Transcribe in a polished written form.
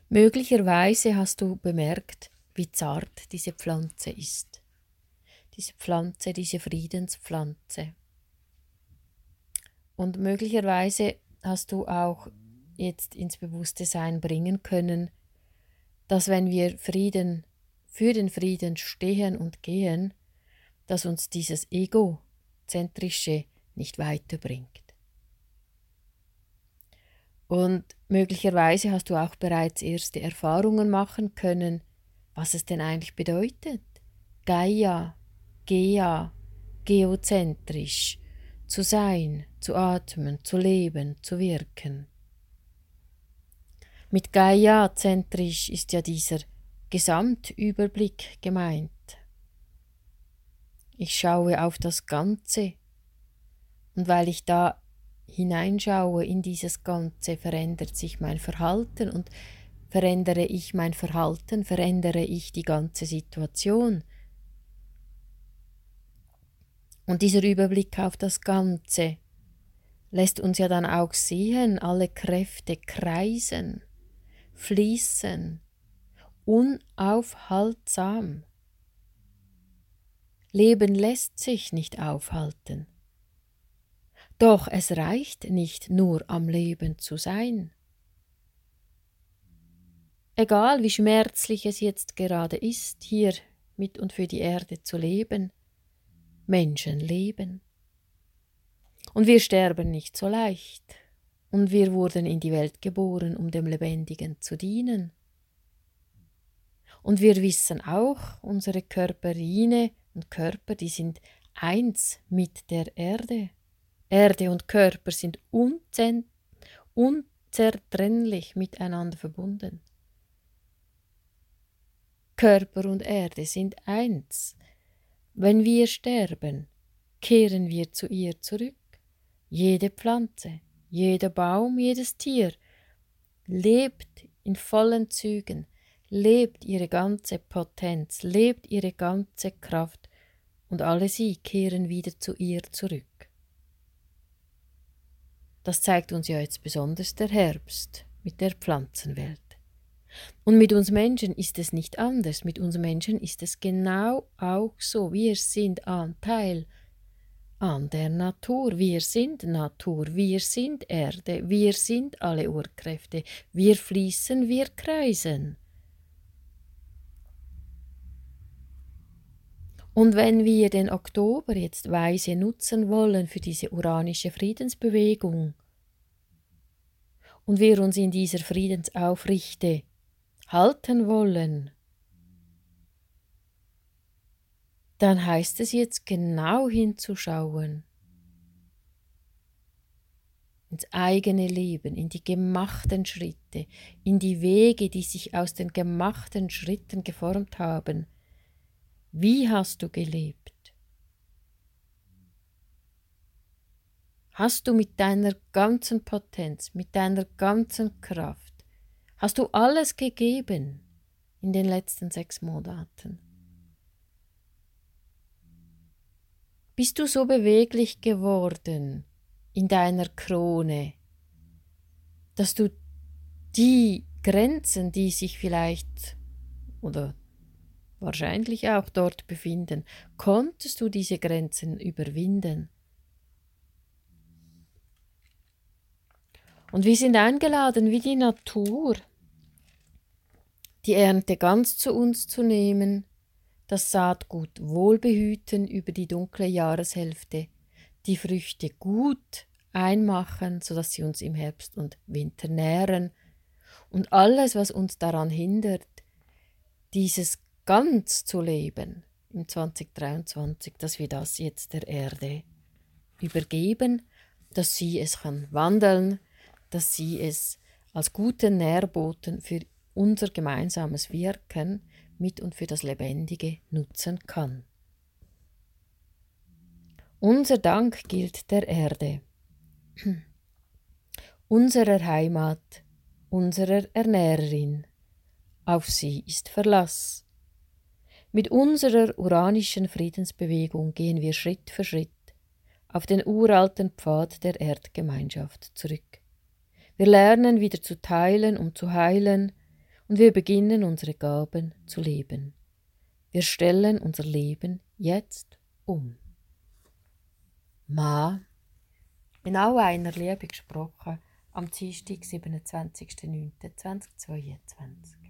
Möglicherweise hast du bemerkt, wie zart diese Pflanze ist. Diese Pflanze, diese Friedenspflanze. Und möglicherweise hast du auch jetzt ins Bewusstsein bringen können, dass wenn wir für den Frieden stehen und gehen, dass uns dieses Egozentrische nicht weiterbringt. Und möglicherweise hast du auch bereits erste Erfahrungen machen können, was es denn eigentlich bedeutet, Gaia, Gea, geozentrisch zu sein, zu atmen, zu leben, zu wirken. Mit Gaia-zentrisch ist ja dieser Gesamtüberblick gemeint. Ich schaue auf das Ganze und weil ich da hineinschaue in dieses Ganze, verändert sich mein Verhalten und verändere ich mein Verhalten, verändere ich die ganze Situation. Und dieser Überblick auf das Ganze lässt uns ja dann auch sehen, alle Kräfte kreisen, fließen, unaufhaltsam. Leben lässt sich nicht aufhalten. Doch es reicht nicht nur am Leben zu sein. Egal wie schmerzlich es jetzt gerade ist, hier mit und für die Erde zu leben, Menschen leben. Und wir sterben nicht so leicht. Und wir wurden in die Welt geboren, um dem Lebendigen zu dienen. Und wir wissen auch, unsere Körperine und Körper, die sind eins mit der Erde. Erde und Körper sind unzertrennlich miteinander verbunden. Körper und Erde sind eins. Wenn wir sterben, kehren wir zu ihr zurück. Jede Pflanze, jeder Baum, jedes Tier lebt in vollen Zügen, lebt ihre ganze Potenz, lebt ihre ganze Kraft und alle sie kehren wieder zu ihr zurück. Das zeigt uns ja jetzt besonders der Herbst mit der Pflanzenwelt. Und mit uns Menschen ist es nicht anders. Mit uns Menschen ist es genau auch so. Wir sind Anteil an der Natur. Wir sind Natur. Wir sind Erde. Wir sind alle Urkräfte. Wir fließen, wir kreisen. Und wenn wir den Oktober jetzt weise nutzen wollen für diese uranische Friedensbewegung und wir uns in dieser Friedensaufrichte halten wollen, dann heißt es jetzt genau hinzuschauen ins eigene Leben, in die gemachten Schritte, in die Wege, die sich aus den gemachten Schritten geformt haben. Wie hast du gelebt? Hast du mit deiner ganzen Potenz, mit deiner ganzen Kraft, hast du alles gegeben in den letzten 6 Monaten? Bist du so beweglich geworden in deiner Krone, dass du die Grenzen, die sich vielleicht oder wahrscheinlich auch dort befinden, konntest du diese Grenzen überwinden? Und wir sind eingeladen, wie die Natur, die Ernte ganz zu uns zu nehmen, das Saatgut wohlbehüten über die dunkle Jahreshälfte, die Früchte gut einmachen, sodass sie uns im Herbst und Winter nähren und alles, was uns daran hindert, dieses ganz zu leben im 2023, dass wir das jetzt der Erde übergeben, dass sie es kann wandeln, dass sie es als guten Nährboten für unser gemeinsames Wirken mit und für das Lebendige nutzen kann. Unser Dank gilt der Erde, unserer Heimat, unserer Ernährerin. Auf sie ist Verlass. Mit unserer uranischen Friedensbewegung gehen wir Schritt für Schritt auf den uralten Pfad der Erdgemeinschaft zurück. Wir lernen wieder zu teilen, um zu heilen, und wir beginnen unsere Gaben zu leben. Wir stellen unser Leben jetzt um. Ma, in all einer Liebe gesprochen, am Dienstag, 27.09.2022.